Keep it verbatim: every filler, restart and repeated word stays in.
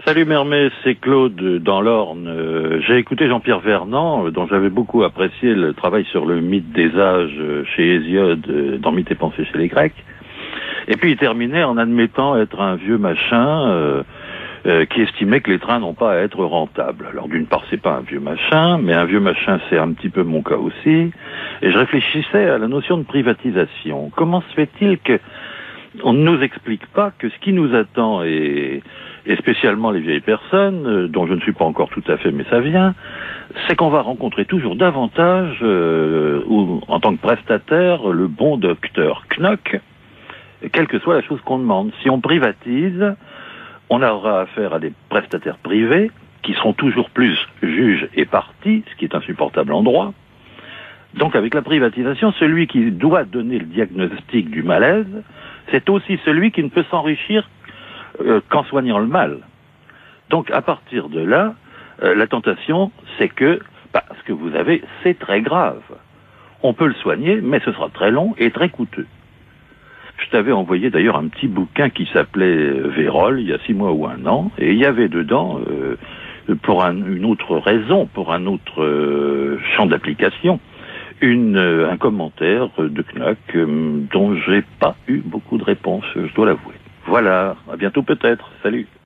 Salut Mermet, c'est Claude dans l'Orne. Euh, j'ai écouté Jean-Pierre Vernant, euh, dont j'avais beaucoup apprécié le travail sur le mythe des âges euh, chez Hésiode, euh, dans Mythes et pensées chez les Grecs. Et puis il terminait en admettant être un vieux machin euh, euh, qui estimait que les trains n'ont pas à être rentables. Alors d'une part, c'est pas un vieux machin, mais un vieux machin, c'est un petit peu mon cas aussi. Et je réfléchissais à la notion de privatisation. Comment se fait-il que on ne nous explique pas que ce qui nous attend, et, et spécialement les vieilles personnes, euh, dont je ne suis pas encore tout à fait, mais ça vient, c'est qu'on va rencontrer toujours davantage, euh, ou, en tant que prestataire, le bon docteur Knock, quelle que soit la chose qu'on demande. Si on privatise, on aura affaire à des prestataires privés, qui seront toujours plus juges et parties, ce qui est insupportable en droit. Donc avec la privatisation, celui qui doit donner le diagnostic du malaise, c'est aussi celui qui ne peut s'enrichir euh, qu'en soignant le mal. Donc à partir de là, euh, la tentation, c'est que bah, ce que vous avez, c'est très grave. On peut le soigner, mais ce sera très long et très coûteux. Je t'avais envoyé d'ailleurs un petit bouquin qui s'appelait Vérole, il y a six mois ou un an, et il y avait dedans, euh, pour un, une autre raison, pour un autre euh, champ d'application, Une, euh, un commentaire de Knock euh, dont j'ai pas eu beaucoup de réponses, je dois l'avouer. Voilà, à bientôt peut-être, salut.